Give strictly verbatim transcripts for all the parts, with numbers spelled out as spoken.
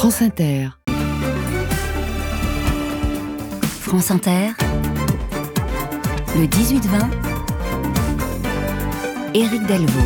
France Inter. France Inter, le dix-huit vingt, Éric Delvaux.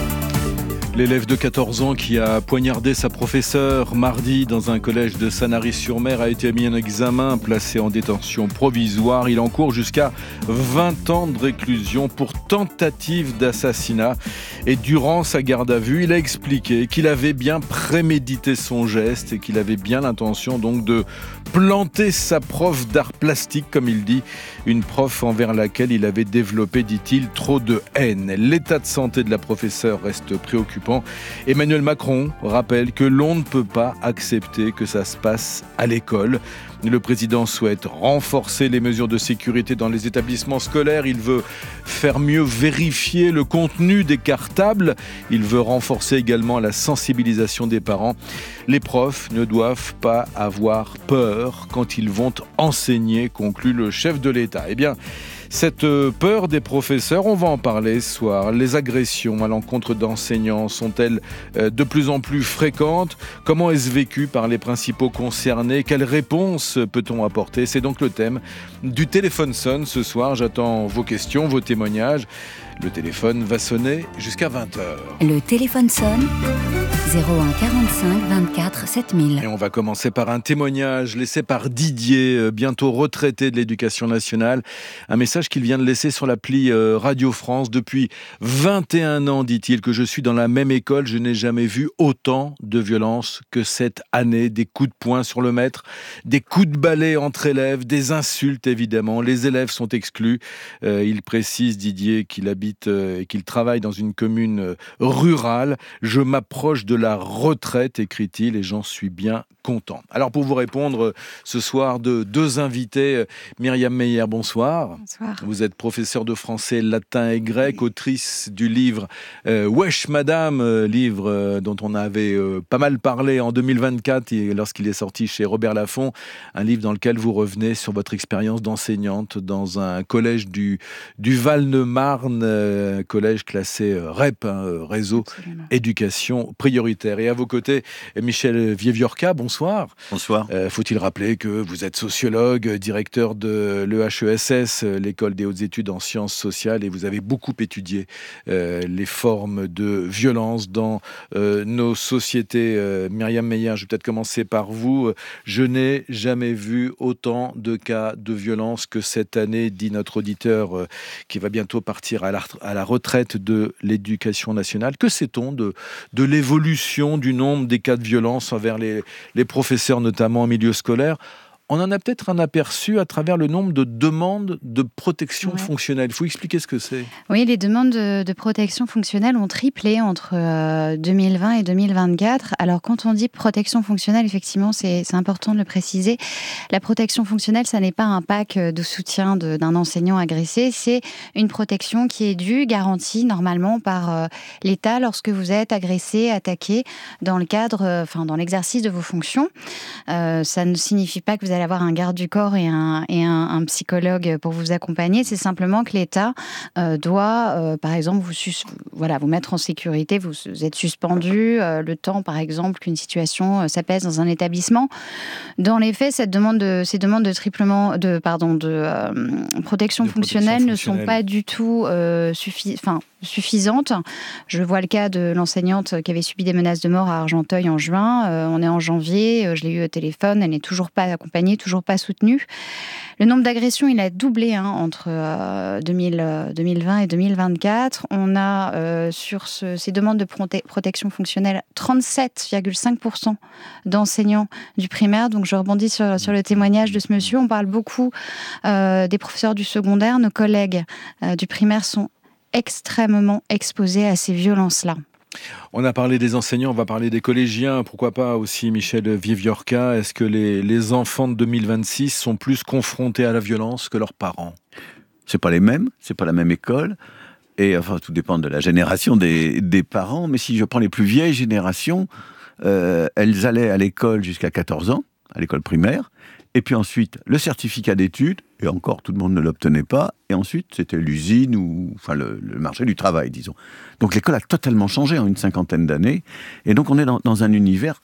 L'élève de quatorze ans qui a poignardé sa professeure mardi dans un collège de Sanary-sur-Mer a été mis en examen, placé en détention provisoire. Il encourt jusqu'à vingt ans de réclusion pour tentative d'assassinat. Et durant sa garde à vue, il a expliqué qu'il avait bien prémédité son geste et qu'il avait bien l'intention donc de planter sa prof d'art plastique, comme il dit, une prof envers laquelle il avait développé, dit-il, trop de haine. L'état de santé de la professeure reste préoccupant. Emmanuel Macron rappelle que l'on ne peut pas accepter que ça se passe à l'école. Le président souhaite renforcer les mesures de sécurité dans les établissements scolaires. Il veut faire mieux vérifier le contenu des cartables. Il veut renforcer également la sensibilisation des parents. Les profs ne doivent pas avoir peur quand ils vont enseigner, conclut le chef de l'État. Eh bien, cette peur des professeurs, on va en parler ce soir. Les agressions à l'encontre d'enseignants sont-elles de plus en plus fréquentes ? Comment est-ce vécu par les principaux concernés ? Quelles réponses peut-on apporter ? C'est donc le thème du téléphone sonne ce soir. J'attends vos questions, vos témoignages. Le téléphone va sonner jusqu'à vingt heures. Le téléphone sonne, zéro un quarante-cinq vingt-quatre sept mille. Et on va commencer par un témoignage laissé par Didier, bientôt retraité de l'Éducation nationale. Un message qu'il vient de laisser sur l'appli Radio France. Depuis vingt et un ans, dit-il, que je suis dans la même école, je n'ai jamais vu autant de violence que cette année. Des coups de poing sur le maître, des coups de balai entre élèves, des insultes évidemment. Les élèves sont exclus. Euh, il précise, Didier, qu'il habite et qu'il travaille dans une commune rurale. Je m'approche de la retraite, écrit-il, et j'en suis bien content. Alors pour vous répondre ce soir, de deux invités, Myriam Meyer, bonsoir. Bonsoir. Vous êtes professeure de français, latin et grec, autrice du livre euh, Wesh Madame, euh, livre euh, dont on avait euh, pas mal parlé en deux mille vingt-quatre et lorsqu'il est sorti chez Robert Laffont, un livre dans lequel vous revenez sur votre expérience d'enseignante dans un collège du, du Val-de-Marne, euh, collège classé euh, R E P, hein, réseau Absolument. Éducation prioritaire. Et à vos côtés, Michel Vieviorca, bonsoir. Bonsoir. Bonsoir. Euh, faut-il rappeler que vous êtes sociologue, directeur de l'E H E S S, l'école des hautes études en sciences sociales, et vous avez beaucoup étudié euh, les formes de violence dans euh, nos sociétés. Euh, Myriam Meyer, je vais peut-être commencer par vous. Je n'ai jamais vu autant de cas de violence que cette année, dit notre auditeur euh, qui va bientôt partir à la, à la retraite de l'Éducation nationale. Que sait-on de, de l'évolution du nombre des cas de violence envers les, les professeurs, notamment en milieu scolaire? On en a peut-être un aperçu à travers le nombre de demandes de protection ouais. fonctionnelle. Il faut expliquer ce que c'est. Oui, les demandes de, de protection fonctionnelle ont triplé entre euh, deux mille vingt et deux mille vingt-quatre. Alors, quand on dit protection fonctionnelle, effectivement, c'est, c'est important de le préciser. La protection fonctionnelle, ça n'est pas un pack de soutien de, d'un enseignant agressé. C'est une protection qui est due, garantie normalement par euh, l'État lorsque vous êtes agressé, attaqué dans le cadre, euh, enfin, dans l'exercice de vos fonctions. Euh, ça ne signifie pas que vous allez avoir un garde du corps et un, et un, un psychologue pour vous accompagner. C'est simplement que l'État euh, doit, euh, par exemple, vous, sus- voilà, vous mettre en sécurité. Vous, vous êtes suspendu euh, le temps, par exemple, qu'une situation euh, s'apaise dans un établissement. Dans les faits, cette demande de, ces demandes de triplement, de, pardon, de euh, protection de fonctionnelle protection ne sont pas du tout euh, suffi- enfin, suffisantes. Je vois le cas de l'enseignante qui avait subi des menaces de mort à Argenteuil en juin. Euh, on est en janvier, euh, je l'ai eu au téléphone, elle n'est toujours pas accompagnée, toujours pas soutenue. Le nombre d'agressions, il a doublé hein, entre euh, deux mille, euh, deux mille vingt et deux mille vingt-quatre. On a euh, sur ce, ces demandes de prote- protection fonctionnelle trente-sept virgule cinq pour cent d'enseignants du primaire. Donc je rebondis sur, sur le témoignage de ce monsieur. On parle beaucoup euh, des professeurs du secondaire. Nos collègues euh, du primaire sont extrêmement exposés à ces violences-là. On a parlé des enseignants, on va parler des collégiens, pourquoi pas aussi Michel Vieviorca. Est-ce que les, les enfants de deux mille vingt-six sont plus confrontés à la violence que leurs parents ? C'est pas les mêmes, c'est pas la même école, et enfin tout dépend de la génération des, des parents, mais si je prends les plus vieilles générations, euh, elles allaient à l'école jusqu'à quatorze ans, à l'école primaire, et puis ensuite le certificat d'études, et encore tout le monde ne l'obtenait pas, et ensuite c'était l'usine ou enfin le, le marché du travail, disons. Donc l'école a totalement changé en une cinquantaine d'années, et donc on est dans, dans un univers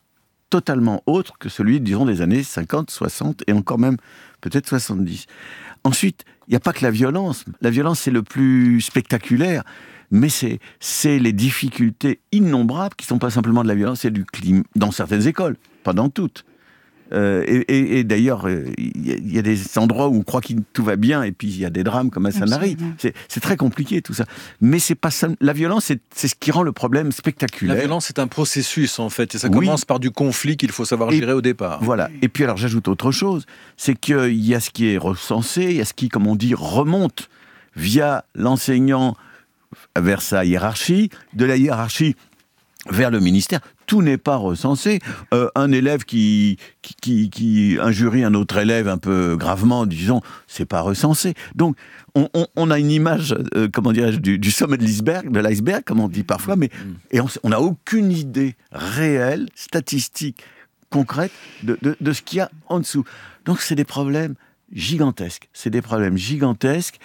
totalement autre que celui, disons, des années cinquante, soixante et encore même peut-être soixante-dix. Ensuite, il n'y a pas que la violence. La violence, c'est le plus spectaculaire, mais c'est, c'est les difficultés innombrables qui ne sont pas simplement de la violence, c'est du climat, dans certaines écoles, pas dans toutes. Euh, et, et, et d'ailleurs, il euh, y, y a des endroits où on croit que tout va bien, et puis il y a des drames comme à Sanary. C'est, c'est très compliqué tout ça. Mais c'est pas ça. La violence, c'est, c'est ce qui rend le problème spectaculaire. La violence, c'est un processus en fait, et ça oui. commence par du conflit qu'il faut savoir et, gérer au départ. Voilà. Et puis alors, j'ajoute autre chose, c'est qu'il y a ce qui est recensé, il y a ce qui, comme on dit, remonte via l'enseignant vers sa hiérarchie, de la hiérarchie vers le ministère. Tout n'est pas recensé. Euh, un élève qui, qui, qui, qui injurie un autre élève un peu gravement, disons, c'est pas recensé. Donc, on, on, on a une image, euh, comment dirais-je, du, du sommet de l'iceberg, de l'iceberg, comme on dit parfois, mais et on n'a aucune idée réelle, statistique, concrète de, de, de ce qu'il y a en dessous. Donc, c'est des problèmes gigantesques. C'est des problèmes gigantesques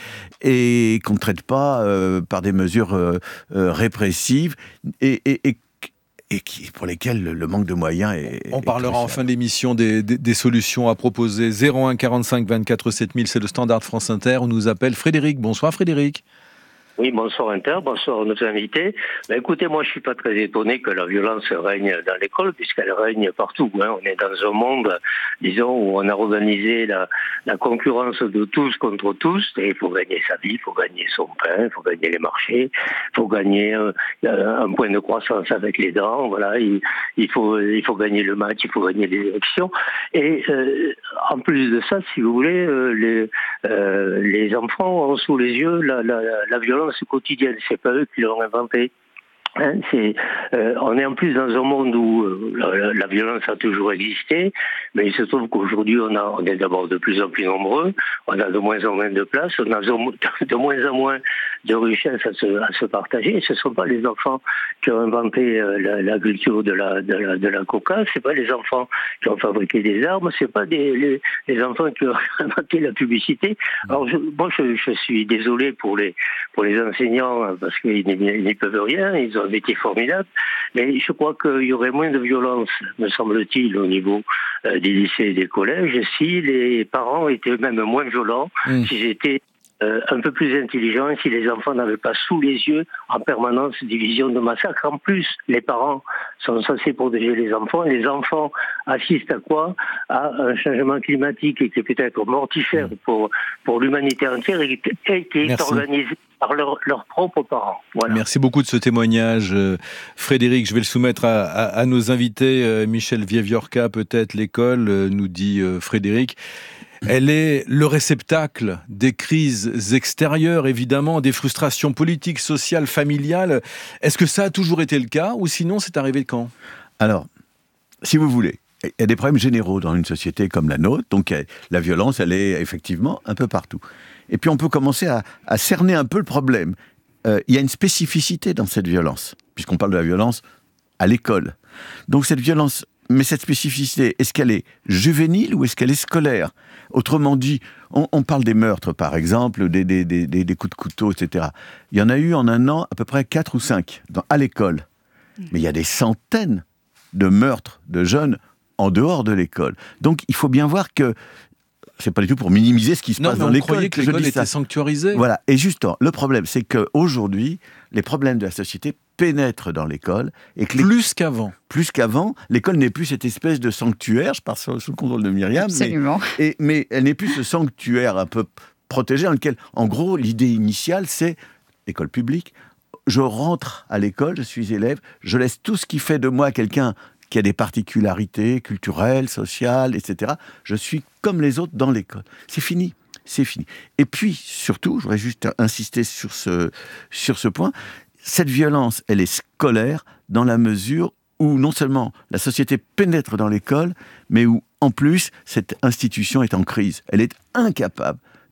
et qu'on ne traite pas euh, par des mesures euh, euh, répressives et, et, et et qui, pour lesquels le, le manque de moyens est... On est parlera crucial. en fin d'émission des, des, des solutions à proposer. zéro un quarante-cinq vingt-quatre sept mille, c'est le standard de France Inter. On nous appelle Frédéric. Bonsoir Frédéric. Oui, bonsoir Inter, bonsoir nos invités. Ben, écoutez, moi je suis pas très étonné que la violence règne dans l'école, puisqu'elle règne partout. Hein. On est dans un monde, disons, où on a organisé la, la concurrence de tous contre tous, et il faut gagner sa vie, il faut gagner son pain, il faut gagner les marchés, il faut gagner euh, un point de croissance avec les dents, voilà, il, il, faut, il faut gagner le match, il faut gagner les élections. Et euh, en plus de ça, si vous voulez, euh, les, euh, les enfants ont sous les yeux la, la, la violence quotidienne, c'est pas eux qui l'ont inventé. Hein, c'est, euh, on est en plus dans un monde où euh, la, la violence a toujours existé, mais il se trouve qu'aujourd'hui on, a, on est d'abord de plus en plus nombreux, on a de moins en moins de place, on a de, de moins en moins de richesses à se, à se partager. Ce ne sont pas les enfants qui ont inventé euh, la, la culture de la, de la, de la coca, c'est pas les enfants qui ont fabriqué des armes, c'est pas des, les, les enfants qui ont inventé la publicité. Alors je, moi je, je suis désolé pour les, pour les enseignants parce qu'ils n'y peuvent rien, ils ont un métier formidable, mais je crois qu'il y aurait moins de violence, me semble-t-il, au niveau euh, des lycées et des collèges, si les parents étaient même moins violents, mmh. s'ils étaient euh, un peu plus intelligents, si les enfants n'avaient pas sous les yeux en permanence des visions de massacre. En plus, les parents sont censés protéger les enfants, et les enfants assistent à quoi? À un changement climatique qui est peut-être mortifère mmh. pour, pour l'humanité entière et qui, et qui est Merci. organisé par leurs leur propres parents. Voilà. Merci beaucoup de ce témoignage, euh, Frédéric. Je vais le soumettre à, à, à nos invités. Euh, Michel Vieviorca, peut-être l'école, euh, nous dit euh, Frédéric. Elle est le réceptacle des crises extérieures, évidemment, des frustrations politiques, sociales, familiales. Est-ce que ça a toujours été le cas, ou sinon c'est arrivé quand? Alors, si vous voulez, il y a des problèmes généraux dans une société comme la nôtre, donc la violence, elle est effectivement un peu partout. Et puis on peut commencer à, à cerner un peu le problème. Euh, il y a une spécificité dans cette violence, puisqu'on parle de la violence à l'école. Donc cette violence, mais cette spécificité, est-ce qu'elle est juvénile ou est-ce qu'elle est scolaire? Autrement dit, on, on parle des meurtres, par exemple, des, des, des, des coups de couteau, et cetera. Il y en a eu en un an à peu près quatre ou cinq dans, à l'école. Mais il y a des centaines de meurtres de jeunes en dehors de l'école. Donc il faut bien voir que c'est pas du tout pour minimiser ce qui se non, passe mais dans on l'école. croyait que l'école était sanctuarisée. Voilà. Et justement, le problème, c'est qu'aujourd'hui, les problèmes de la société pénètrent dans l'école. Et que plus les... qu'avant. Plus qu'avant. L'école n'est plus cette espèce de sanctuaire, je parle sous le contrôle de Myriam. Absolument. Mais, et, mais elle n'est plus ce sanctuaire un peu protégé dans lequel, en gros, l'idée initiale, c'est l'école publique. Je rentre à l'école, je suis élève, je laisse tout ce qui fait de moi quelqu'un qui a des particularités culturelles, sociales, et cetera. Je suis comme les autres dans l'école. C'est fini, c'est fini. Et puis, surtout, je voudrais juste insister sur ce, sur ce point, cette violence, elle est scolaire dans la mesure où non seulement la société pénètre dans l'école, mais où, en plus, cette institution est en crise. Elle est incapable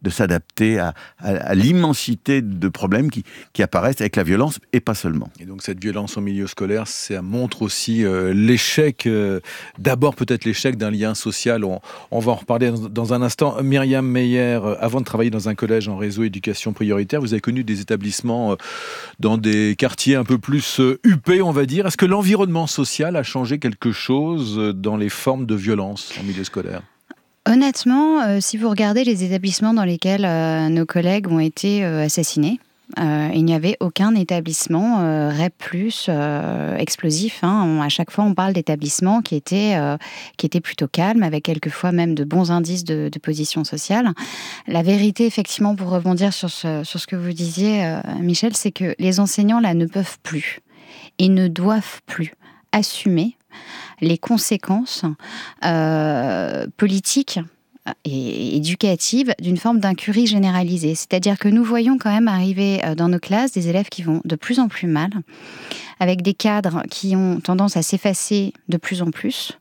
de s'adapter à, à, à l'immensité de problèmes qui, qui apparaissent avec la violence, et pas seulement. Et donc cette violence en milieu scolaire, ça montre aussi euh, l'échec, euh, d'abord peut-être l'échec d'un lien social. On, on va en reparler dans, dans un instant. Myriam Meyer, euh, avant de travailler dans un collège en réseau éducation prioritaire, vous avez connu des établissements euh, dans des quartiers un peu plus euh, huppés, on va dire. Est-ce que l'environnement social a changé quelque chose dans les formes de violence en milieu scolaire ? Honnêtement, euh, si vous regardez les établissements dans lesquels euh, nos collègues ont été euh, assassinés, euh, il n'y avait aucun établissement euh, R E P plus, euh, explosif. Hein. On, à chaque fois, on parle d'établissements qui étaient, euh, qui étaient plutôt calmes, avec quelquefois même de bons indices de, de position sociale. La vérité, effectivement, pour rebondir sur ce, sur ce que vous disiez, euh, Michel, c'est que les enseignants, là, ne peuvent plus et ne doivent plus assumer les conséquences euh, politiques et éducatives d'une forme d'incurie généralisée. C'est-à-dire que nous voyons quand même arriver dans nos classes des élèves qui vont de plus en plus mal, avec des cadres qui ont tendance à s'effacer de plus en plus,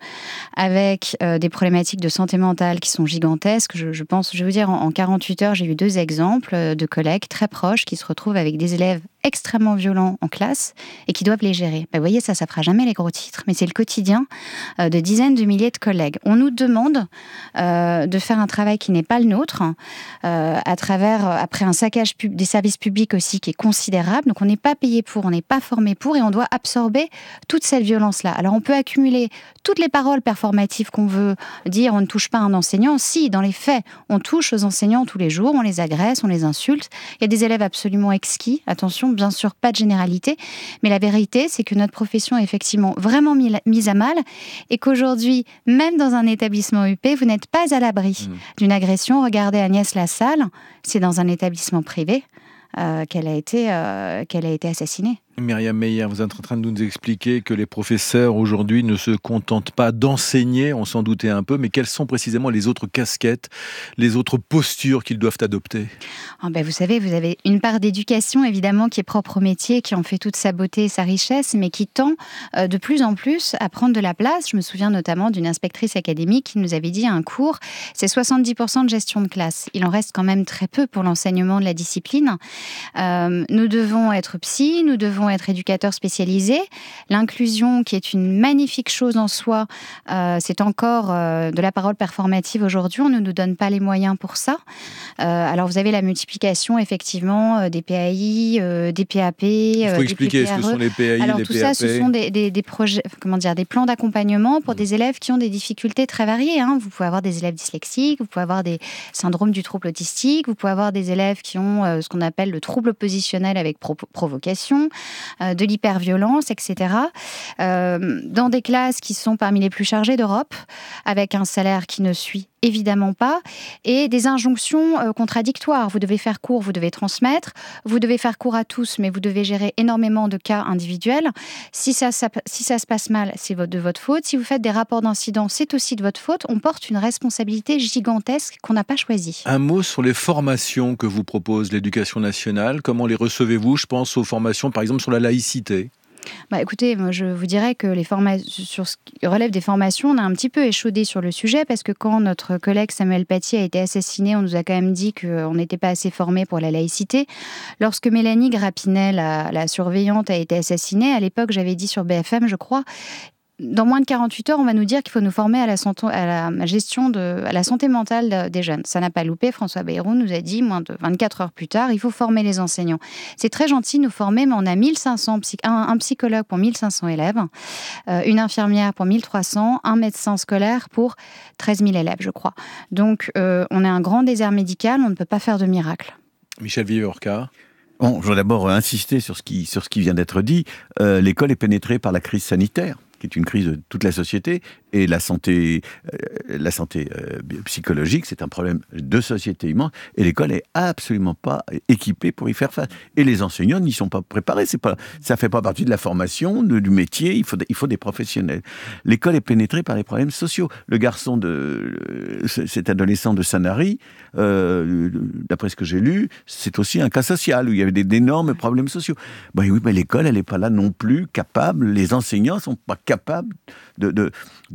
avec euh, des problématiques de santé mentale qui sont gigantesques. Je, je pense, je vais vous dire, en, en quarante-huit heures, j'ai eu deux exemples de collègues très proches qui se retrouvent avec des élèves extrêmement violents en classe et qui doivent les gérer. Ben, vous voyez, ça, ça fera jamais les gros titres, mais c'est le quotidien euh, de dizaines de milliers de collègues. On nous demande euh, de faire un travail qui n'est pas le nôtre, euh, à travers, après un saccage pub- des services publics aussi qui est considérable. Donc on n'est pas payé pour, on n'est pas formé pour, et on doit absorber toute cette violence-là. Alors on peut accumuler toutes les paroles performatives qu'on veut, dire on ne touche pas un enseignant. Si, dans les faits, on touche aux enseignants tous les jours, on les agresse, on les insulte. Il y a des élèves absolument exquis, attention, bien sûr, pas de généralité, mais la vérité, c'est que notre profession est effectivement vraiment mise à mal et qu'aujourd'hui, même dans un établissement U P, vous n'êtes pas à l'abri mmh. d'une agression. Regardez Agnès Lassalle, c'est dans un établissement privé euh, qu'elle a été, euh, qu'elle a été assassinée. Myriam Meyer, vous êtes en train de nous expliquer que les professeurs aujourd'hui ne se contentent pas d'enseigner, on s'en doutait un peu, mais quelles sont précisément les autres casquettes, les autres postures qu'ils doivent adopter ? Oh ben vous savez, vous avez une part d'éducation évidemment qui est propre au métier, qui en fait toute sa beauté et sa richesse, mais qui tend euh, de plus en plus à prendre de la place. Je me souviens notamment d'une inspectrice académique qui nous avait dit à un cours, c'est soixante-dix pour cent de gestion de classe. Il en reste quand même très peu pour l'enseignement de la discipline. Euh, nous devons être psy, nous devons être éducateurs spécialisés. L'inclusion, qui est une magnifique chose en soi, euh, c'est encore euh, de la parole performative aujourd'hui. On ne nous donne pas les moyens pour ça. Euh, alors, vous avez la multiplication, effectivement, euh, des P A I, euh, des P A P, Il faut euh, expliquer des P P R E. ce que sont les P A I, alors, les tout P A P. ça, ce sont des, des, des projets, comment dire, des plans d'accompagnement pour mmh. des élèves qui ont des difficultés très variées. Hein. Vous pouvez avoir des élèves dyslexiques, vous pouvez avoir des syndromes du trouble autistique, vous pouvez avoir des élèves qui ont euh, ce qu'on appelle le trouble oppositionnel avec pro- provocation, euh, de l'hyperviolence, et cetera. Euh, dans des classes qui sont parmi les plus chargées d'Europe, avec un salaire qui ne suit évidemment pas, et des injonctions euh, contradictoires. Vous devez faire cours, vous devez transmettre, vous devez faire cours à tous, mais vous devez gérer énormément de cas individuels. Si ça, ça, si ça se passe mal, c'est de votre faute. Si vous faites des rapports d'incidents, c'est aussi de votre faute. On porte une responsabilité gigantesque qu'on n'a pas choisie. Un mot sur les formations que vous propose l'Éducation nationale. Comment les recevez-vous ? Je pense aux formations, par exemple, sur la laïcité. Bah écoutez, moi je vous dirais que les forma- sur ce qui relève des formations, on a un petit peu échaudé sur le sujet parce que quand notre collègue Samuel Paty a été assassiné, on nous a quand même dit qu'on n'était pas assez formés pour la laïcité. Lorsque Mélanie Grappinet, la, la surveillante, a été assassinée, à l'époque j'avais dit sur B F M, je crois, dans moins de quarante-huit heures, on va nous dire qu'il faut nous former à la, santo- à la gestion de à la santé mentale des jeunes. Ça n'a pas loupé. François Bayrou nous a dit, moins de vingt-quatre heures plus tard, il faut former les enseignants. C'est très gentil de nous former, mais on a mille cinq cents psy- un, un psychologue pour mille cinq cents élèves, euh, une infirmière pour mille trois cents, un médecin scolaire pour treize mille élèves, je crois. Donc, euh, on est un grand désert médical, on ne peut pas faire de miracle. Michel Vieux-Orca. Bon, je voudrais d'abord insister sur ce qui, sur ce qui vient d'être dit. Euh, l'école est pénétrée par la crise sanitaire, qui est une crise de toute la société, et la santé, euh, la santé euh, psychologique, c'est un problème de société immense, et l'école n'est absolument pas équipée pour y faire face. Et les enseignants n'y sont pas préparés, c'est pas, ça ne fait pas partie de la formation, de, du métier, il faut, il faut des professionnels. L'école est pénétrée par les problèmes sociaux. Le garçon, de, cet adolescent de Sanary, euh, d'après ce que j'ai lu, c'est aussi un cas social, où il y avait des, d'énormes problèmes sociaux. Ben oui, mais l'école, elle n'est pas là non plus capable, les enseignants ne sont pas capables de, de, de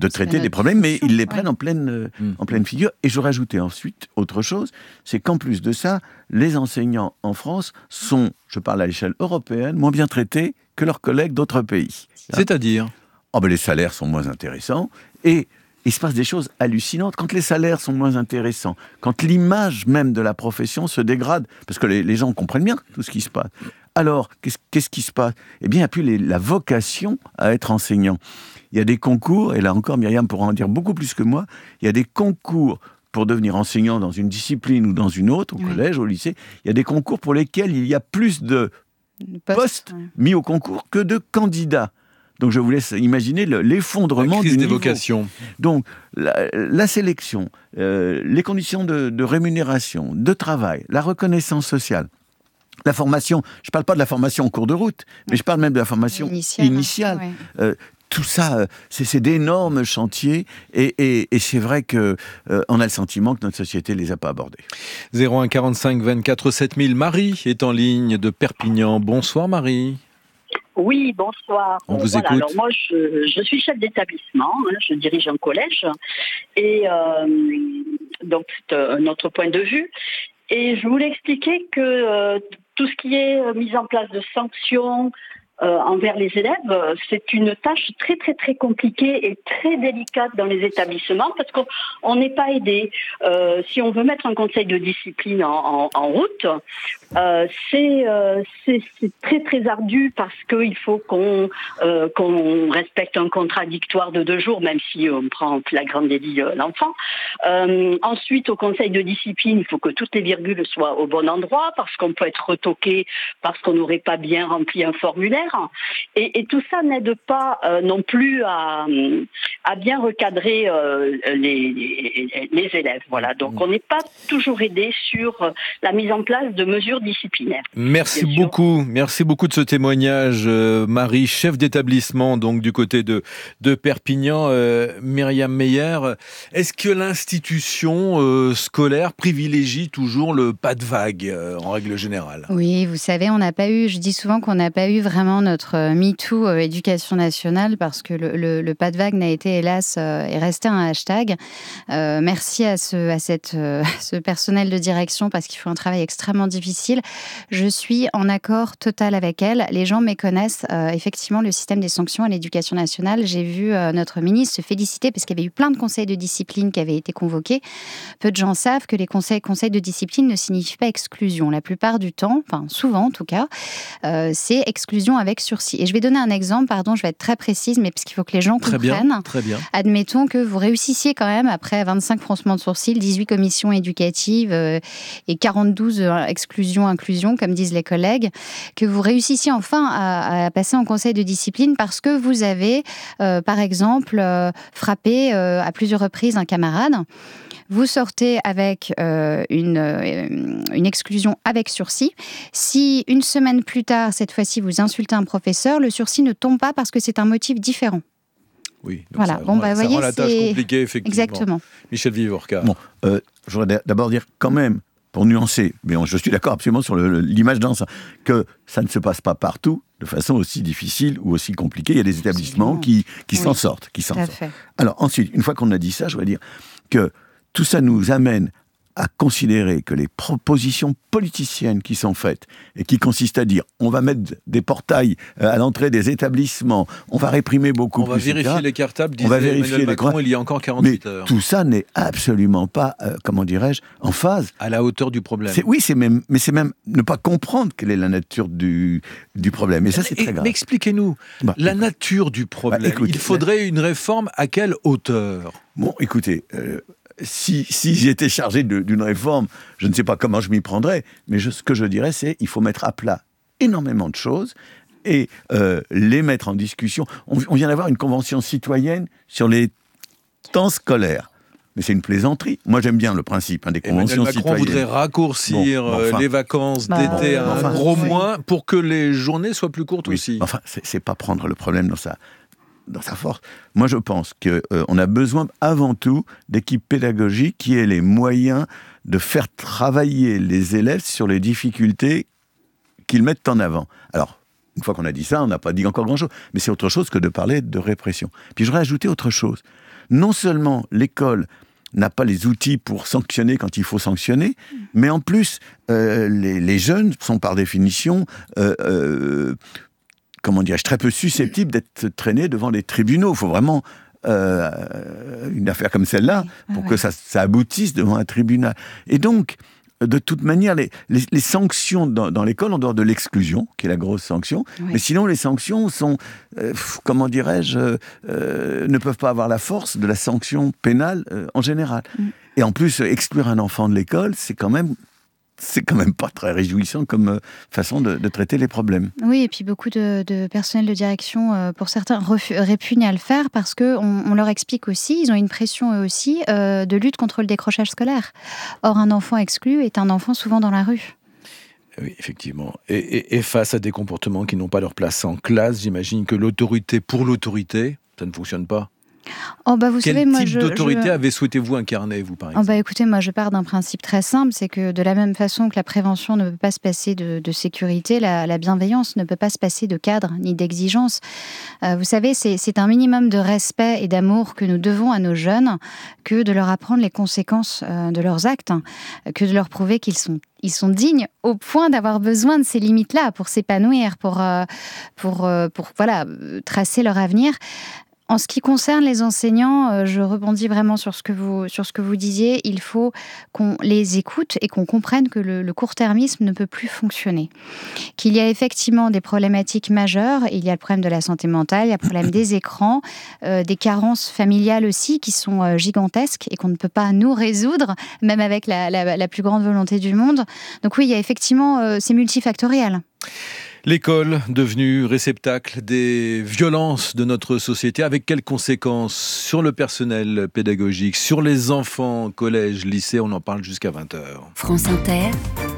de traiter des problèmes, mais ils les ouais. prennent en pleine, euh, mmh. en pleine figure. Et je rajoutais ensuite autre chose, c'est qu'en plus de ça, les enseignants en France sont, je parle à l'échelle européenne, moins bien traités que leurs collègues d'autres pays. C'est-à-dire oh ben les salaires sont moins intéressants et il se passe des choses hallucinantes. Quand les salaires sont moins intéressants, quand l'image même de la profession se dégrade, parce que les, les gens comprennent bien tout ce qui se passe, alors qu'est-ce, qu'est-ce qui se passe ? Eh bien, il n'y a plus les, la vocation à être enseignant. Il y a des concours, et là encore, Myriam pourra en dire beaucoup plus que moi, il y a des concours pour devenir enseignant dans une discipline ou dans une autre, au oui. collège, au lycée. Il y a des concours pour lesquels il y a plus de postes, postes ouais. mis au concours que de candidats. Donc je vous laisse imaginer le, l'effondrement du niveau. Des vocations. Donc la, la sélection, euh, les conditions de, de rémunération, de travail, la reconnaissance sociale, la formation, je ne parle pas de la formation en cours de route, mais je parle même de la formation initiale. initiale. Ouais. Euh, tout ça, c'est, c'est d'énormes chantiers et, et, et c'est vrai qu'on euh, a le sentiment que notre société ne les a pas abordés. zéro un quarante-cinq vingt-quatre sept mille, Marie est en ligne de Perpignan. Bonsoir Marie. Oui, bonsoir. On vous voilà, écoute. Alors moi, je, je suis chef d'établissement, hein, je dirige un collège, et euh, donc c'est euh, notre point de vue. Et je voulais expliquer que euh, tout ce qui est mise en place de sanctions euh, envers les élèves, c'est une tâche très très très compliquée et très délicate dans les établissements parce qu'on n'est pas aidé. Euh, si on veut mettre un conseil de discipline en, en, en route, euh, c'est, euh, c'est, c'est très très ardu parce qu'il faut qu'on, euh, qu'on respecte un contradictoire de deux jours, même si on prend en flagrant délit euh, l'enfant. Euh, ensuite, au conseil de discipline, il faut que toutes les virgules soient au bon endroit parce qu'on peut être retoqué parce qu'on n'aurait pas bien rempli un formulaire. Et, et tout ça n'aide pas euh, non plus à, à bien recadrer euh, les, les, les élèves. Voilà. Donc on n'est pas toujours aidé sur la mise en place de mesures disciplinaires. Merci beaucoup. Merci beaucoup de ce témoignage, euh, Marie, chef d'établissement donc du côté de, de Perpignan. Euh, Myriam Meyer, est-ce que l'institution euh, scolaire privilégie toujours le pas de vague euh, en règle générale ? Oui, vous savez, on n'a pas eu, je dis souvent qu'on n'a pas eu vraiment notre MeToo euh, éducation nationale parce que le, le, le pas de vague n'a été hélas euh, est resté un hashtag. Euh, merci à ce, à cette, euh, ce personnel de direction parce qu'ils font un travail extrêmement difficile. Je suis en accord total avec elle. Les gens méconnaissent euh, effectivement le système des sanctions à l'éducation nationale. J'ai vu euh, notre ministre se féliciter parce qu'il y avait eu plein de conseils de discipline qui avaient été convoqués. Peu de gens savent que les conseils, conseils de discipline ne signifient pas exclusion. La plupart du temps, enfin souvent en tout cas, euh, c'est exclusion avec sursis. Et je vais donner un exemple, pardon, je vais être très précise, mais parce qu'il faut que les gens très comprennent. Bien, très bien. Admettons que vous réussissiez quand même, après vingt-cinq froncements de sourcils, dix-huit commissions éducatives euh, et quarante-deux euh, exclusions, inclusions, comme disent les collègues, que vous réussissiez enfin à, à passer en conseil de discipline parce que vous avez, euh, par exemple, euh, frappé euh, à plusieurs reprises un camarade. Vous sortez avec euh, une, euh, une exclusion avec sursis. Si une semaine plus tard, cette fois-ci, vous insultez un professeur, le sursis ne tombe pas parce que c'est un motif différent. Oui, donc voilà. ça, bon, rend, bah, ça voyez, rend la tâche c'est... compliquée, effectivement. Exactement. Michel Vivorca. Bon, euh, je voudrais d'abord dire quand même, pour nuancer, mais je suis d'accord absolument sur le, l'image dans ça, que ça ne se passe pas partout de façon aussi difficile ou aussi compliquée. Il y a des établissements qui, qui oui. s'en sortent. Qui s'en sortent. Fait. Alors ensuite, une fois qu'on a dit ça, je voudrais dire que tout ça nous amène à considérer que les propositions politiciennes qui sont faites et qui consistent à dire on va mettre des portails à l'entrée des établissements, on va réprimer beaucoup on plus. On va vérifier et cetera. Les cartables, disait on va vérifier Emmanuel Macron les... il y a encore quarante-huit Mais heures. Tout ça n'est absolument pas, euh, comment dirais-je, en phase. À la hauteur du problème. C'est, oui, c'est même, mais c'est même ne pas comprendre quelle est la nature du, du problème. Et ça, c'est très grave. Mais expliquez-nous, bah, la écoute. nature du problème. Bah, écoutez, il faudrait une réforme à quelle hauteur ? Bon, écoutez... Euh, Si, si j'étais chargé de, d'une réforme, je ne sais pas comment je m'y prendrais, mais je, ce que je dirais, c'est qu'il faut mettre à plat énormément de choses et euh, les mettre en discussion. On, on vient d'avoir une convention citoyenne sur les temps scolaires. Mais c'est une plaisanterie. Moi, j'aime bien le principe hein, des conventions Emmanuel Macron citoyennes. voudrait raccourcir bon, enfin, les vacances bah, d'été à enfin, un gros oui. mois pour que les journées soient plus courtes oui. aussi. Enfin, c'est, c'est pas prendre le problème dans sa... dans sa force. Moi, je pense qu'on euh, a besoin avant tout d'équipes pédagogiques qui aient les moyens de faire travailler les élèves sur les difficultés qu'ils mettent en avant. Alors, une fois qu'on a dit ça, on n'a pas dit encore grand-chose, mais c'est autre chose que de parler de répression. Puis je voudrais ajouter autre chose. non seulement l'école n'a pas les outils pour sanctionner quand il faut sanctionner, mais en plus, euh, les, les jeunes sont par définition, euh, euh, comment dirais-je, très peu susceptibles d'être traînés devant les tribunaux. Il faut vraiment euh, une affaire comme celle-là oui, pour oui. que ça, ça aboutisse devant un tribunal. Et donc, de toute manière, les, les, les sanctions dans, dans l'école, en dehors de l'exclusion, qui est la grosse sanction, Oui. mais sinon les sanctions sont, euh, comment dirais-je, euh, ne peuvent pas avoir la force de la sanction pénale euh, en général. Mm. Et en plus, exclure un enfant de l'école, c'est quand même... c'est quand même pas très réjouissant comme euh, façon de, de traiter les problèmes. Oui, et puis beaucoup de, de personnel de direction, euh, pour certains, refu- répugnent à le faire parce qu'on on leur explique aussi, ils ont une pression eux aussi, euh, de lutte contre le décrochage scolaire. Or, un enfant exclu est un enfant souvent dans la rue. Oui, effectivement. Et, et, et face à des comportements qui n'ont pas leur place en classe, j'imagine que l'autorité pour l'autorité, ça ne fonctionne pas. Oh bah vous Quel savez, type moi, je, d'autorité je... avez souhaité-vous incarner, vous, par exemple? Oh bah écoutez, moi je pars d'un principe très simple, c'est que de la même façon que la prévention ne peut pas se passer de, de sécurité, la, la bienveillance ne peut pas se passer de cadre ni d'exigence. Euh, vous savez, c'est, c'est un minimum de respect et d'amour que nous devons à nos jeunes que de leur apprendre les conséquences euh, de leurs actes, hein, que de leur prouver qu'ils sont Ils sont dignes au point d'avoir besoin de ces limites-là pour s'épanouir, pour, euh, pour, euh, pour voilà, tracer leur avenir. En ce qui concerne les enseignants, euh, je rebondis vraiment sur ce que vous, sur ce que vous disiez. Il faut qu'on les écoute et qu'on comprenne que le, le court-termisme ne peut plus fonctionner. Qu'il y a effectivement des problématiques majeures. Il y a le problème de la santé mentale, il y a le problème des écrans, euh, des carences familiales aussi qui sont euh, gigantesques et qu'on ne peut pas nous résoudre, même avec la, la, la plus grande volonté du monde. Donc oui, il y a effectivement, euh, c'est multifactoriel. L'école devenue réceptacle des violences de notre société, avec quelles conséquences sur le personnel pédagogique, sur les enfants, collège, lycée, on en parle jusqu'à vingt heures. France Inter,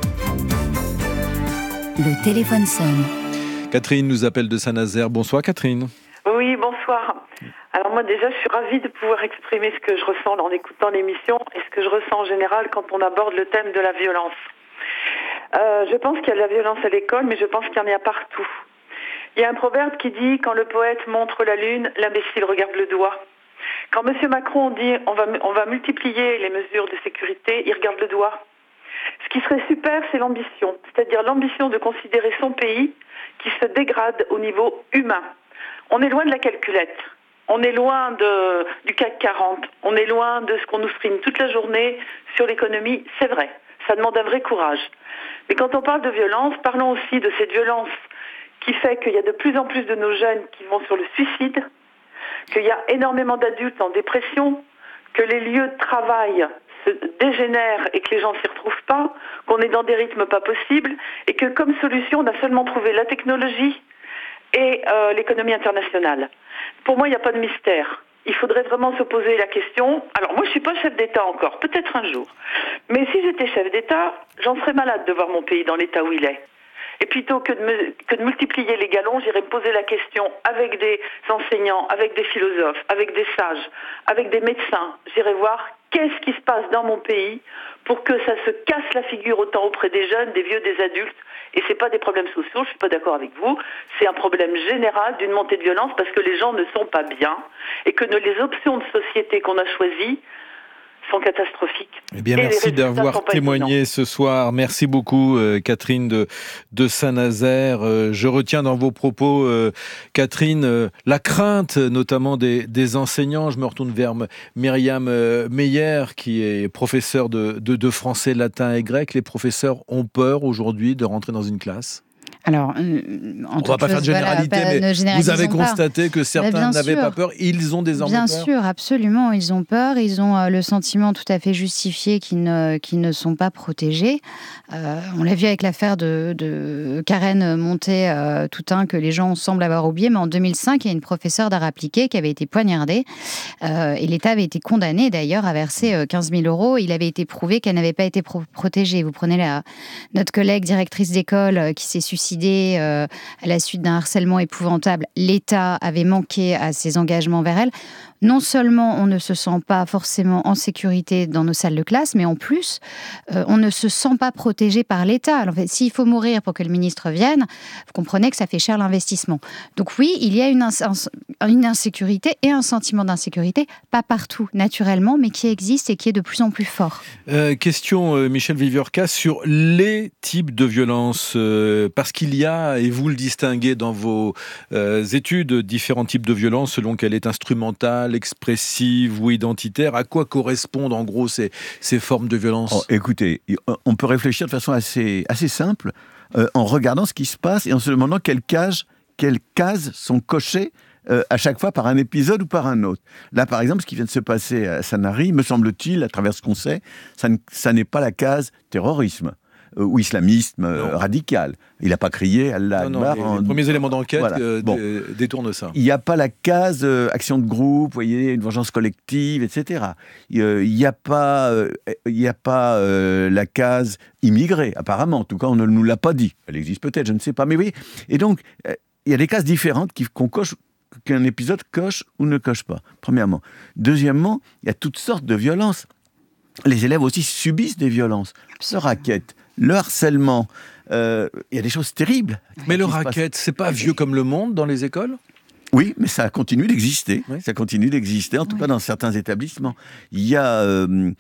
le téléphone sonne. Catherine nous appelle de Saint-Nazaire. Bonsoir Catherine. Oui, bonsoir. Alors moi déjà, je suis ravie de pouvoir exprimer ce que je ressens en écoutant l'émission et ce que je ressens en général quand on aborde le thème de la violence. Euh, je pense qu'il y a de la violence à l'école, mais je pense qu'il y en a partout. Il y a un proverbe qui dit « Quand le poète montre la lune, l'imbécile regarde le doigt ». Quand M. Macron dit on va, on va multiplier les mesures de sécurité, il regarde le doigt. Ce qui serait super, c'est l'ambition, c'est-à-dire l'ambition de considérer son pays qui se dégrade au niveau humain. On est loin de la calculette, on est loin de, du C A C quarante, on est loin de ce qu'on nous stream toute la journée sur l'économie, c'est vrai, ça demande un vrai courage. Mais quand on parle de violence, parlons aussi de cette violence qui fait qu'il y a de plus en plus de nos jeunes qui vont sur le suicide, qu'il y a énormément d'adultes en dépression, que les lieux de travail se dégénèrent et que les gens ne s'y retrouvent pas, qu'on est dans des rythmes pas possibles, et que comme solution, on a seulement trouvé la technologie et euh, l'économie internationale. Pour moi, il n'y a pas de mystère. Il faudrait vraiment se poser la question. Alors moi, je ne suis pas chef d'État encore, peut-être un jour. Mais si j'étais chef d'État, j'en serais malade de voir mon pays dans l'état où il est. Et plutôt que de, me, que de multiplier les galons, j'irais me poser la question avec des enseignants, avec des philosophes, avec des sages, avec des médecins. J'irais voir qu'est-ce qui se passe dans mon pays pour que ça se casse la figure autant auprès des jeunes, des vieux, des adultes. Et ce n'est pas des problèmes sociaux, je ne suis pas d'accord avec vous, c'est un problème général d'une montée de violence parce que les gens ne sont pas bien et que les options de société qu'on a choisies sont catastrophiques. Eh bien, merci d'avoir témoigné ce soir. Merci beaucoup, euh, Catherine de, de Saint-Nazaire. Euh, je retiens dans vos propos, euh, Catherine, euh, la crainte notamment des, des enseignants. Je me retourne vers Myriam euh, Meyer, qui est professeure de, de, de français, latin et grec. Les professeurs ont peur aujourd'hui de rentrer dans une classe ? Alors, euh, on ne va pas faire de généralité, voilà, mais vous avez constaté pas. que certains n'avaient pas peur. Ils ont désormais bien peur. Bien sûr, absolument. Ils ont peur. Ils ont euh, le sentiment tout à fait justifié qu'ils ne, qu'ils ne sont pas protégés. Euh, on l'a vu avec l'affaire de, de Karen Montet-Toutain, euh, que les gens semblent avoir oublié. Mais en deux mille cinq, il y a une professeure d'art appliqué qui avait été poignardée. Euh, et l'État avait été condamné d'ailleurs à verser euh, quinze mille euros. Il avait été prouvé qu'elle n'avait pas été pro- protégée. Vous prenez la, notre collègue directrice d'école euh, qui s'est suicidée Euh, à la suite d'un harcèlement épouvantable. L'État avait manqué à ses engagements envers elle. non seulement on ne se sent pas forcément en sécurité dans nos salles de classe, mais en plus, euh, on ne se sent pas protégé par l'État. Alors, en fait, s'il faut mourir pour que le ministre vienne, vous comprenez que ça fait cher l'investissement. Donc oui, il y a une, ins- une insécurité et un sentiment d'insécurité, pas partout, naturellement, mais qui existe et qui est de plus en plus fort. Euh, question, euh, Michel Viviorca, sur les types de violences, euh, parce qu'il y a, et vous le distinguez dans vos euh, études, différents types de violences selon qu'elle est instrumentale, expressive ou identitaire. À quoi correspondent en gros ces, ces formes de violence ? Oh, écoutez, on peut réfléchir de façon assez, assez simple euh, en regardant ce qui se passe et en se demandant quelles cases, quelles cases sont cochées euh, à chaque fois par un épisode ou par un autre. Là, par exemple, ce qui vient de se passer à Sanary, me semble-t-il, à travers ce qu'on sait, ça, ne, ça n'est pas la case terrorisme euh, ou islamisme euh, radical. Il n'a pas crié Allah Akbar. Les, en... les premiers éléments d'enquête voilà. euh, bon. détournent ça. Il n'y a pas la case euh, action de groupe, vous voyez, une vengeance collective, et cetera. Il n'y a pas, euh, il y a pas euh, la case immigré, apparemment. En tout cas, on ne nous l'a pas dit. Elle existe peut-être, je ne sais pas. Mais oui. Et donc, euh, il y a des cases différentes qui, qu'on coche, qu'un épisode coche ou ne coche pas, premièrement. Deuxièmement, il y a toutes sortes de violences. Les élèves aussi subissent des violences. Le racket, le harcèlement, il euh, y a des choses terribles. Mais le racket, c'est pas vieux comme le monde dans les écoles ? Oui, mais ça continue d'exister. Oui. Ça continue d'exister, en tout oui. cas dans certains établissements. Il y a... Euh,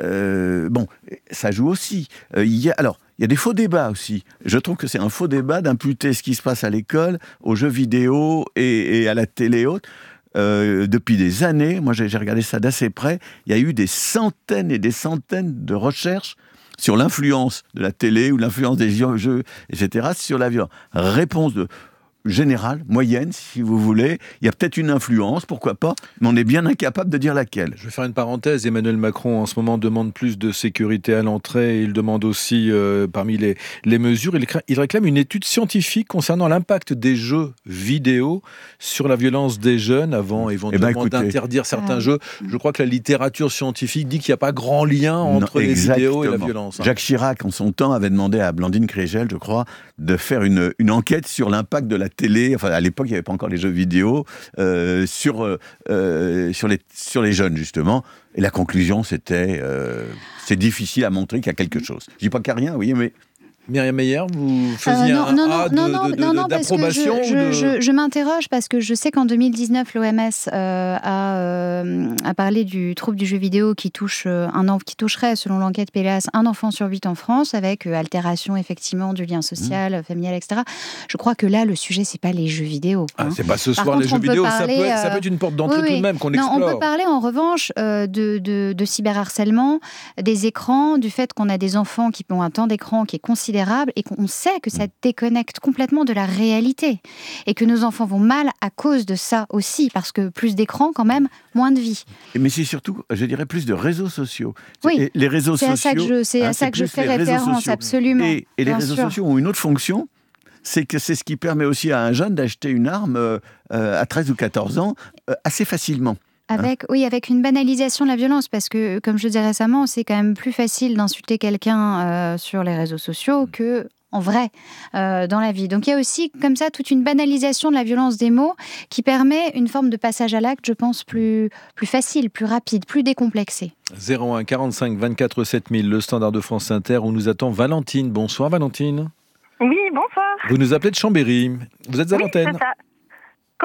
euh, bon, ça joue aussi. Euh, il y a, alors, il y a des faux débats aussi. Je trouve que c'est un faux débat d'imputer ce qui se passe à l'école, aux jeux vidéo et, et à la télé et autres. Euh, depuis des années, moi j'ai, j'ai regardé ça d'assez près, il y a eu des centaines et des centaines de recherches sur l'influence de la télé ou l'influence des jeux, et cetera, sur la violence. Réponse de... générale, moyenne, si vous voulez. Il y a peut-être une influence, pourquoi pas, mais on est bien incapable de dire laquelle. Je vais faire une parenthèse. Emmanuel Macron, en ce moment, demande plus de sécurité à l'entrée. Il demande aussi, euh, parmi les, les mesures, il, il réclame une étude scientifique concernant l'impact des jeux vidéo sur la violence des jeunes, avant éventuellement eh ben, écoutez, d'interdire certains ah. jeux. Je crois que la littérature scientifique dit qu'il n'y a pas grand lien entre non, les vidéos et la violence. Hein. Jacques Chirac, en son temps, avait demandé à Blandine Crégel, je crois, de faire une, une enquête sur l'impact de la télé, enfin à l'époque il n'y avait pas encore les jeux vidéo, euh, sur, euh, sur, les, sur les jeunes justement, et la conclusion c'était euh, c'est difficile à montrer qu'il y a quelque chose. Je ne dis pas qu'il n'y a rien, oui, mais... Myriam Meyer, vous faisiez euh, non, un non, A de, non, non, de, de, non, non, d'approbation parce que je, de... je, je, je m'interroge parce que je sais qu'en deux mille dix-neuf, l'O M S euh, a, euh, a parlé du trouble du jeu vidéo qui, touche, euh, un an, qui toucherait, selon l'enquête P L A S, un enfant sur huit en France, avec euh, altération effectivement du lien social, mmh. familial, et cetera. Je crois que là, le sujet, c'est pas les jeux vidéo. Ah, hein. C'est pas ce Par soir contre, les jeux vidéo, parler, ça, peut être, euh... ça peut être une porte d'entrée oui, tout de même qu'on non, explore. On peut parler en revanche euh, de, de, de cyberharcèlement, des écrans, du fait qu'on a des enfants qui ont un temps d'écran qui est considérable et qu'on sait que ça déconnecte complètement de la réalité et que nos enfants vont mal à cause de ça aussi, parce que plus d'écran quand même, moins de vie. Mais c'est surtout, je dirais, plus de réseaux sociaux. Oui, et les réseaux c'est sociaux, à ça que je, c'est hein, à ça c'est que je fais référence, absolument. Et, et les réseaux sûr. sociaux ont une autre fonction, c'est que c'est ce qui permet aussi à un jeune d'acheter une arme euh, à treize ou quatorze ans euh, assez facilement. Avec, oui, avec une banalisation de la violence, parce que, comme je le disais récemment, c'est quand même plus facile d'insulter quelqu'un euh, sur les réseaux sociaux que en vrai, euh, dans la vie. Donc il y a aussi, comme ça, toute une banalisation de la violence des mots qui permet une forme de passage à l'acte, je pense, plus, plus facile, plus rapide, plus décomplexé. zéro un quarante-cinq vingt-quatre sept mille, le standard de France Inter, où nous attend Valentine. Bonsoir Valentine. Oui, bonsoir. Vous nous appelez de Chambéry. Vous êtes à oui, l'antenne. C'est ça. Comment ?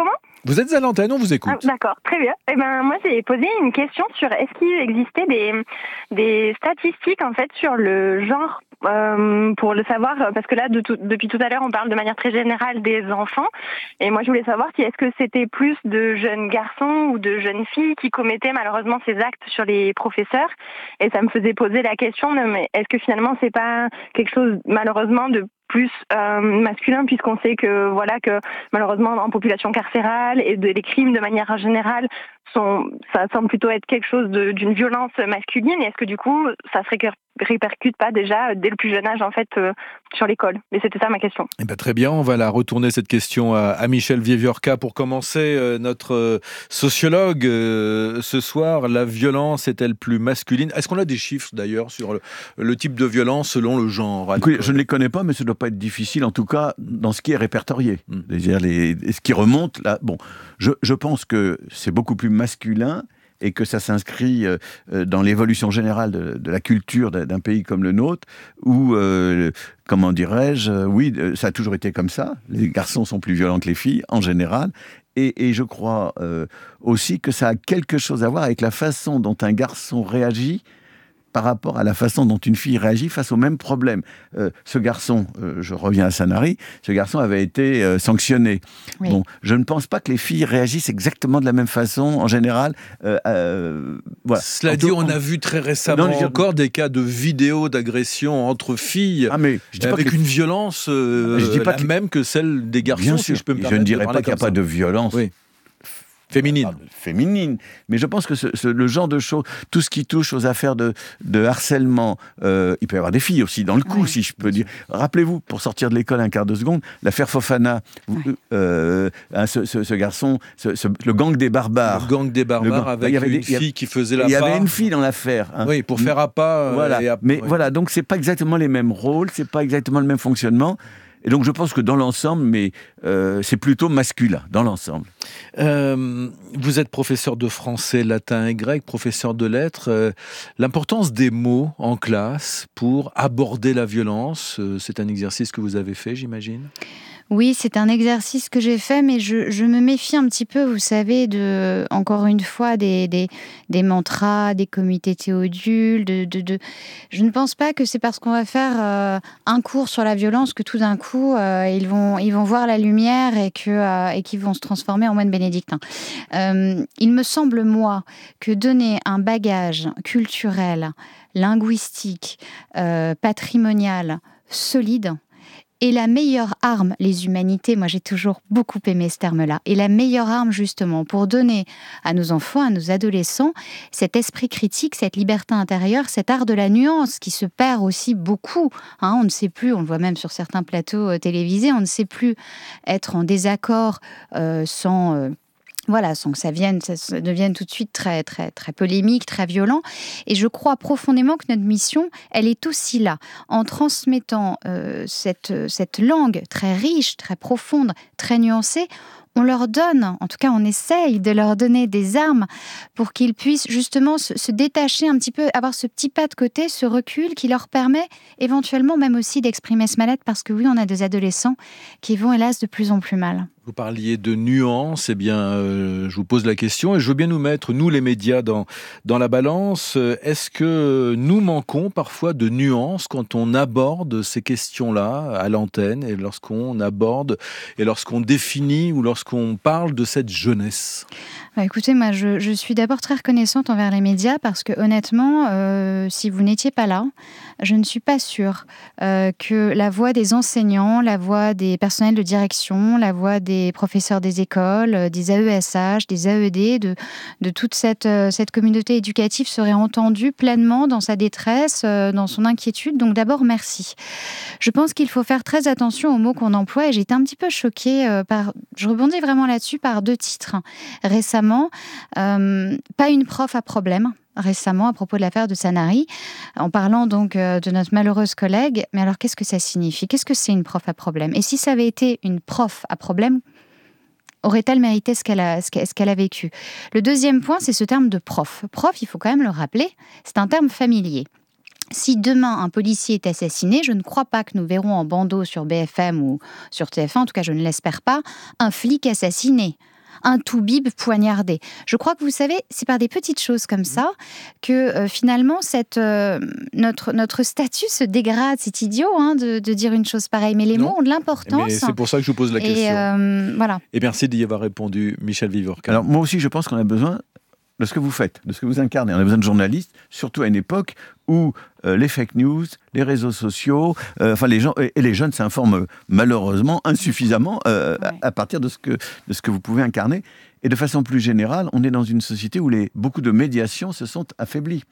Vous êtes à l'antenne, on vous écoute. Ah, d'accord, très bien. Eh ben, moi, j'ai posé une question sur est-ce qu'il existait des, des statistiques en fait sur le genre euh, pour le savoir, parce que là, de tout, depuis tout à l'heure, on parle de manière très générale des enfants. Et moi, je voulais savoir si est-ce que c'était plus de jeunes garçons ou de jeunes filles qui commettaient malheureusement ces actes sur les professeurs. Et ça me faisait poser la question de, mais est-ce que finalement, c'est pas quelque chose malheureusement de plus euh, masculin, puisqu'on sait que voilà que malheureusement en population carcérale et de, les crimes de manière générale sont, ça semble plutôt être quelque chose de, d'une violence masculine. Et est-ce que du coup ça serait répercute pas déjà dès le plus jeune âge en fait euh, sur l'école. Mais c'était ça ma question. Eh ben, très bien, on va la retourner cette question à, à Michel Vieviorca pour commencer. Euh, notre euh, sociologue euh, ce soir, la violence est-elle plus masculine? Est-ce qu'on a des chiffres d'ailleurs sur le, le type de violence selon le genre? Écoutez, je ne les connais pas, mais ça ne doit pas être difficile, en tout cas dans ce qui est répertorié. Mmh. C'est-à-dire les, ce qui remonte là. Bon, je, je pense que c'est beaucoup plus masculin et que ça s'inscrit euh, dans l'évolution générale de, de la culture d'un pays comme le nôtre, où, euh, comment dirais-je, euh, oui, ça a toujours été comme ça. Les garçons sont plus violents que les filles, en général. Et, et je crois euh, aussi que ça a quelque chose à voir avec la façon dont un garçon réagit par rapport à la façon dont une fille réagit face au même problème. Euh, ce garçon, euh, je reviens à Sanary, ce garçon avait été euh, sanctionné. Oui. Bon, je ne pense pas que les filles réagissent exactement de la même façon, en général. Euh, euh, voilà. Cela dit, on a vu très récemment non, encore des cas de vidéos d'agression entre filles, ah, mais je dis avec pas que une les... violence euh, je dis pas la que... même que celle des garçons, Bien si sûr. je peux me je permettre. Je ne dirais pas qu'il n'y a pas de violence. Oui. Féminine. Féminine. Mais je pense que ce, ce, le genre de choses, tout ce qui touche aux affaires de, de harcèlement, euh, il peut y avoir des filles aussi dans le coup, oui, si je peux dire. Rappelez-vous, pour sortir de l'école un quart de seconde, l'affaire Fofana, oui. euh, hein, ce, ce, ce garçon, ce, ce, le gang des barbares. Le gang des barbares gang, avec une des, fille avait, qui faisait la part. Il y avait une fille dans l'affaire. Hein. Oui, pour faire appât. Euh, voilà. Et à... Mais oui. voilà, donc c'est pas exactement les mêmes rôles, c'est pas exactement le même fonctionnement. Et donc je pense que dans l'ensemble, mais euh, c'est plutôt masculin, dans l'ensemble. Euh, vous êtes professeur de français, latin et grec, professeur de lettres. Euh, l'importance des mots en classe pour aborder la violence, euh, c'est un exercice que vous avez fait, j'imagine ? Oui, c'est un exercice que j'ai fait, mais je, je me méfie un petit peu, vous savez, de, encore une fois, des, des, des mantras, des comités théodules. De, de, de... Je ne pense pas que c'est parce qu'on va faire euh, un cours sur la violence que tout d'un coup, euh, ils, vont, ils vont voir la lumière et, que, euh, et qu'ils vont se transformer en moines bénédictins. Euh, il me semble, moi, que donner un bagage culturel, linguistique, euh, patrimonial, solide, et la meilleure arme, les humanités, moi j'ai toujours beaucoup aimé ce terme-là, et la meilleure arme justement pour donner à nos enfants, à nos adolescents, cet esprit critique, cette liberté intérieure, cet art de la nuance qui se perd aussi beaucoup. Hein, on ne sait plus, on le voit même sur certains plateaux euh, télévisés, on ne sait plus être en désaccord euh, sans... Euh, Voilà, sans que ça, vienne, ça devienne tout de suite très, très, très polémique, très violent. Et je crois profondément que notre mission, elle est aussi là, en transmettant euh, cette, cette langue très riche, très profonde, très nuancée. On leur donne, en tout cas on essaye de leur donner des armes pour qu'ils puissent justement se, se détacher un petit peu, avoir ce petit pas de côté, ce recul qui leur permet éventuellement même aussi d'exprimer ce mal-être, parce que oui, on a des adolescents qui vont hélas de plus en plus mal. Vous parliez de nuances, eh bien, euh, je vous pose la question et je veux bien nous mettre, nous les médias, dans, dans la balance. Est-ce que nous manquons parfois de nuances quand on aborde ces questions-là à l'antenne et lorsqu'on aborde et lorsqu'on définit ou lorsqu'on parle de cette jeunesse ? Bah écoutez, moi je, je suis d'abord très reconnaissante envers les médias parce que honnêtement, euh, si vous n'étiez pas là, je ne suis pas sûre euh, que la voix des enseignants, la voix des personnels de direction, la voix des professeurs des écoles, des A E S H, des A E D, de, de toute cette, euh, cette communauté éducative serait entendue pleinement dans sa détresse, euh, dans son inquiétude. Donc d'abord, merci. Je pense qu'il faut faire très attention aux mots qu'on emploie et j'étais un petit peu choquée euh, par... Je rebondis vraiment là-dessus par deux titres récemment. Euh, pas une prof à problème, récemment, à propos de l'affaire de Sanary, en parlant donc euh, de notre malheureuse collègue. Mais alors, qu'est-ce que ça signifie ? Qu'est-ce que c'est une prof à problème ? Et si ça avait été une prof à problème, aurait-elle mérité ce qu'elle a, ce qu'elle a vécu ? Le deuxième point, c'est ce terme de prof. Prof, il faut quand même le rappeler, c'est un terme familier. Si demain un policier est assassiné, je ne crois pas que nous verrons en bandeau sur B F M ou sur T F un, en tout cas je ne l'espère pas, un flic assassiné. Un toubib poignardé. Je crois que vous savez, c'est par des petites choses comme ça que euh, finalement cette, euh, notre, notre statut se dégrade. C'est idiot hein, de, de dire une chose pareille, mais les non. mots ont de l'importance. Mais c'est pour ça que je vous pose la question. Et, euh, voilà. Et merci d'y avoir répondu, Michel Vieviorca. Alors moi aussi, je pense qu'on a besoin de ce que vous faites, de ce que vous incarnez. On a besoin de journalistes, surtout à une époque où euh, les fake news, les réseaux sociaux, euh, enfin les gens et, et les jeunes s'informent malheureusement insuffisamment euh, ouais. à, à partir de ce que de ce que vous pouvez incarner. Et de façon plus générale, on est dans une société où les beaucoup de médiations se sont affaiblies.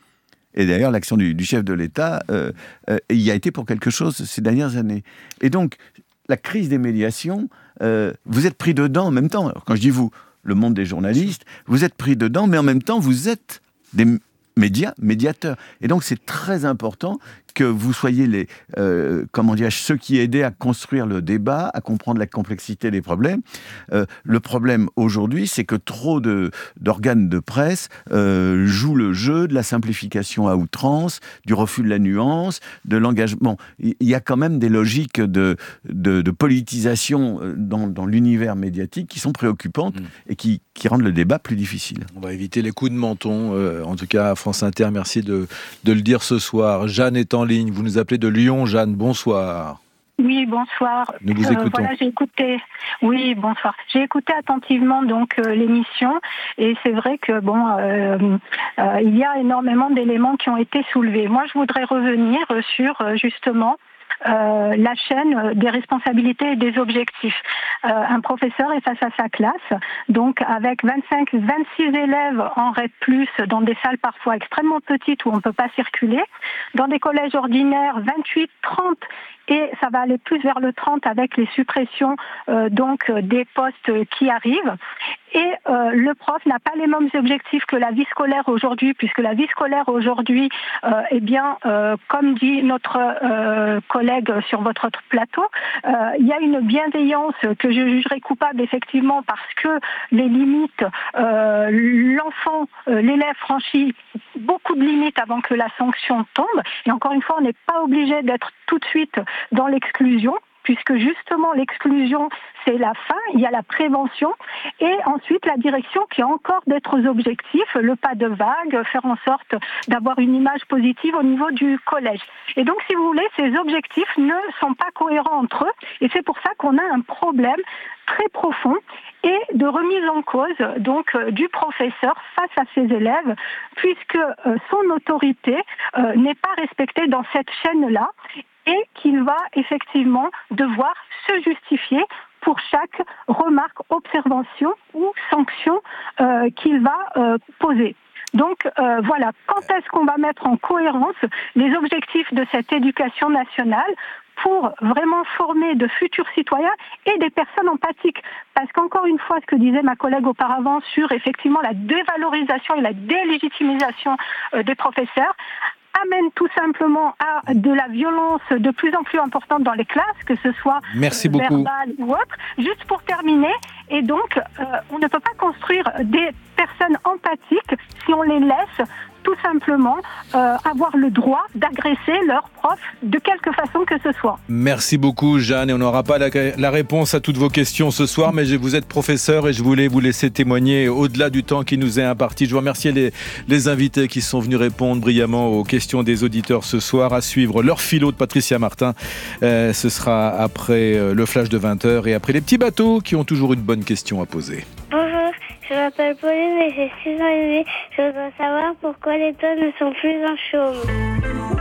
Et d'ailleurs, l'action du, du chef de l'État euh, euh, y a été pour quelque chose ces dernières années. Et donc, la crise des médiations, euh, vous êtes pris dedans en même temps. Alors, quand je dis vous, le monde des journalistes, vous êtes pris dedans, mais en même temps, vous êtes des médias, médiateurs. Et donc, c'est très important que vous soyez les, euh, comment dirais-je, ceux qui aidaient à construire le débat, à comprendre la complexité des problèmes. Euh, le problème aujourd'hui, c'est que trop de, d'organes de presse euh, jouent le jeu de la simplification à outrance, du refus de la nuance, de l'engagement. Il y a quand même des logiques de, de, de politisation dans, dans l'univers médiatique qui sont préoccupantes mmh. et qui, qui rendent le débat plus difficile. On va éviter les coups de menton, euh, en tout cas à France Inter, merci de, de le dire ce soir. Jeanne est en ligne, vous nous appelez de Lyon. Jeanne, bonsoir. Oui, bonsoir. Nous vous écoutons. Euh, voilà, j'ai écouté. Oui, bonsoir. J'ai écouté attentivement donc euh, l'émission et c'est vrai que bon, euh, euh, il y a énormément d'éléments qui ont été soulevés. Moi, je voudrais revenir sur euh, justement Euh, la chaîne des responsabilités et des objectifs. Euh, un professeur est face à sa classe, donc avec vingt-cinq, vingt-six élèves en R E D plus, dans des salles parfois extrêmement petites où on ne peut pas circuler, dans des collèges ordinaires vingt-huit, trente, et ça va aller plus vers le trente avec les suppressions euh, donc des postes qui arrivent. Et euh, le prof n'a pas les mêmes objectifs que la vie scolaire aujourd'hui, puisque la vie scolaire aujourd'hui, euh, eh bien, euh, comme dit notre euh, collègue sur votre plateau, euh, il y a une bienveillance que je jugerais coupable effectivement parce que les limites, euh, l'enfant, euh, l'élève franchit beaucoup de limites avant que la sanction tombe. Et encore une fois, on n'est pas obligé d'être tout de suite dans l'exclusion, puisque justement l'exclusion, c'est la fin, il y a la prévention, et ensuite la direction qui a encore d'autres objectifs, le pas de vague, faire en sorte d'avoir une image positive au niveau du collège. Et donc, si vous voulez, ces objectifs ne sont pas cohérents entre eux, et c'est pour ça qu'on a un problème très profond et de remise en cause donc euh, du professeur face à ses élèves, puisque euh, son autorité euh, n'est pas respectée dans cette chaîne-là, et qu'il va effectivement devoir se justifier pour chaque remarque, observation ou sanction euh, qu'il va euh, poser. Donc euh, voilà, quand est-ce qu'on va mettre en cohérence les objectifs de cette éducation nationale pour vraiment former de futurs citoyens et des personnes empathiques? Parce qu'encore une fois, ce que disait ma collègue auparavant sur effectivement la dévalorisation et la délégitimisation euh, des professeurs, amène tout simplement à de la violence de plus en plus importante dans les classes, que ce soit Merci euh, beaucoup. verbale ou autre. Juste pour terminer, et donc euh, on ne peut pas construire des personnes empathiques si on les laisse tout simplement euh, avoir le droit d'agresser leurs profs de quelque façon que ce soit. Merci beaucoup Jeanne, et on n'aura pas la, la réponse à toutes vos questions ce soir, mais je, vous êtes professeur et je voulais vous laisser témoigner au-delà du temps qui nous est imparti. Je vous remercie les, les invités qui sont venus répondre brillamment aux questions des auditeurs ce soir. À suivre leur philo de Patricia Martin, euh, ce sera après euh, le flash de vingt heures et après les petits bateaux qui ont toujours une bonne question à poser. Bonjour, je m'appelle Pauline et j'ai six ans et demi. Je voudrais savoir pourquoi les toits ne sont plus en chaume.